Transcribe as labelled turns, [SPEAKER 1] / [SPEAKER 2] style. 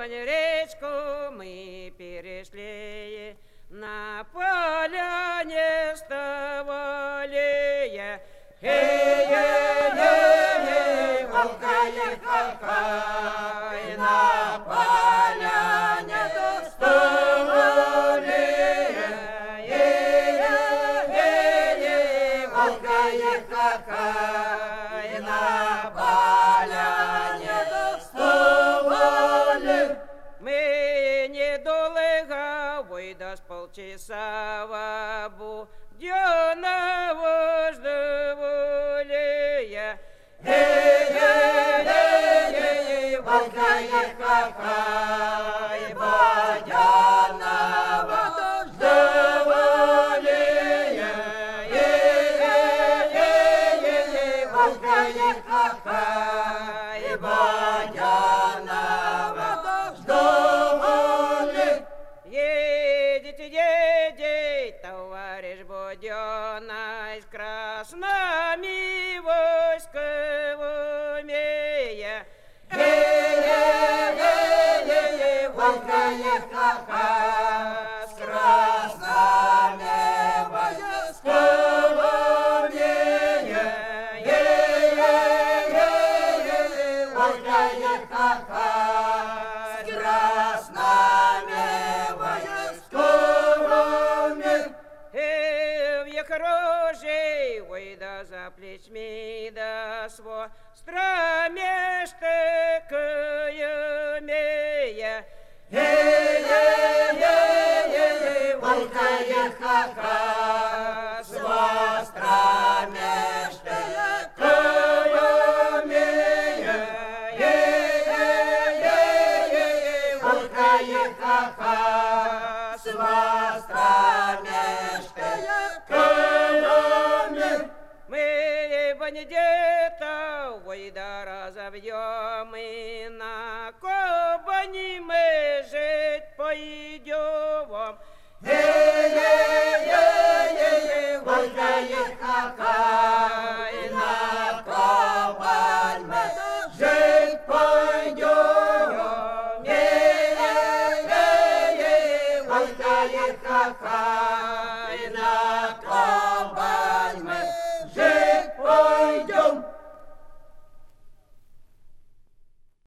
[SPEAKER 1] речку мы перешли, на поляне ставали. Эй-ей-ей, какая, на поляне ставали. Эй-ей-ей, какая, на поляне ставали. Мы недолго, выйдя с полчаса будем ждали. Эй-ей-ей, какая, водяного ждали. Эй-ей-ей, какая, водяного ждали. Едете, едете, товарищ Буденный, с красными войсковыми. Эй-ей-ей-ей, какая, с красными войсковыми. Эй-ей-ей-ей, какая, с красными войсковыми. Век рожей, выйда за плечми до сво, стромеж тыкаями. Эй-ей-ей-ей, какая, с стромеж тыкаями. Эй-ей-ей-ей, какая, с стромеж тыкаями. Мы где-то выйда разобьем, и на Кубани мы жить пойдем. Эй-ей-ей-ей, какая, на Кубань мы жить пойдем. Эй-ей-ей-ей, какая,